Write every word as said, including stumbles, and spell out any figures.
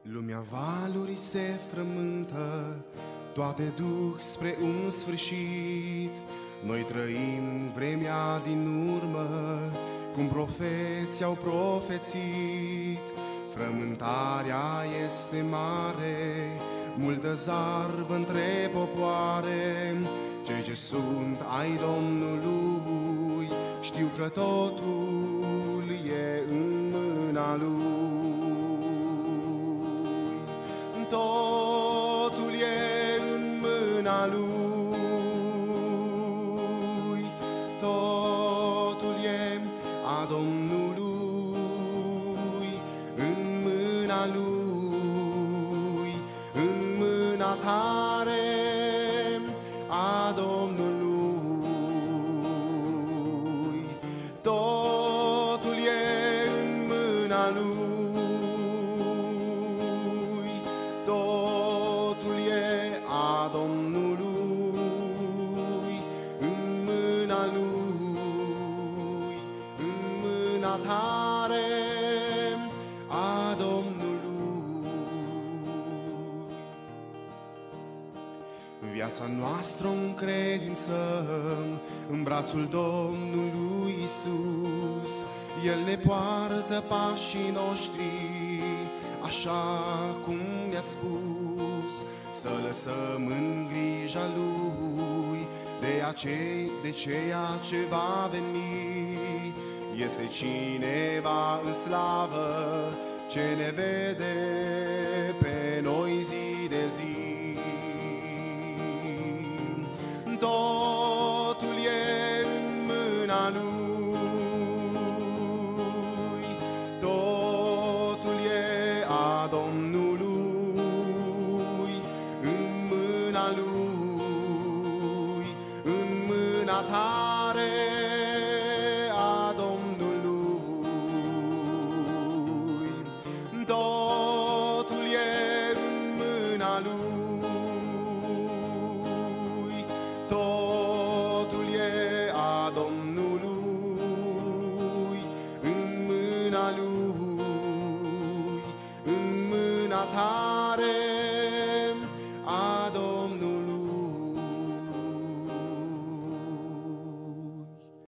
Lumea valuri se frământă, toate duc spre un sfârșit. Noi trăim vremea din urmă, cum profeții au profețit. Frământarea este mare, multă zarvă între popoare. Cei ce sunt ai Domnului știu că totul e în mâna Lui. Totul e în mâna Lui, totul e a Domnului, în mâna Lui, în mâna tare a Domnului. Totul e în mâna Lui. Totul e a Domnului, în mâna Lui, în mâna tare a Domnului. Viața noastră o încredințăm în brațul Domnului Iisus. El ne poartă pașii noștri, așa cum ne-a spus, să lăsăm în grija Lui de acei, de ceea ce va veni. Este cineva în slavă ce ne vede pe noi zi de zi. Totul e în mâna Lui, totul e a Domnului, în mâna Lui, în mâna tare a Domnului. Totul e în mâna Lui, totul e a Domnului, în mâna Lui, în mâna tare